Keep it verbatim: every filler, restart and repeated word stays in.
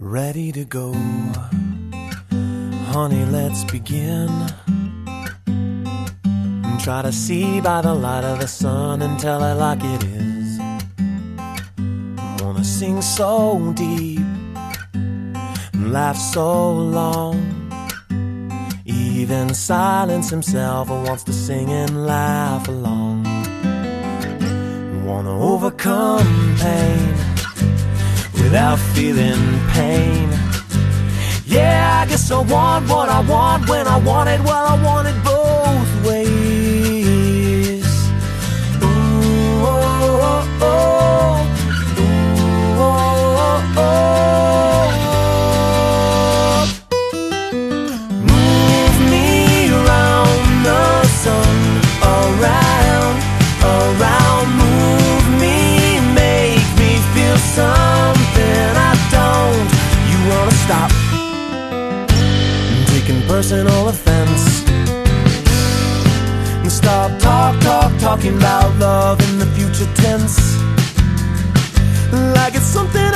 Ready to go, honey, let's begin. And try to see by the light of the sun and tell it like it is. Wanna sing so deep and laugh so long. Even silence himself wants to sing and laugh along. Wanna overcome pain without feeling pain. Yeah, I guess I want what I want when I want it. Well, I want it both ways. Ooh, oh, oh, oh. Ooh, oh, oh, oh. Move me around the sun, around, around. Move me, make me feel something I don't. You wanna stop taking personal offense and stop talk, talk, talking about love in the future tense, like it's something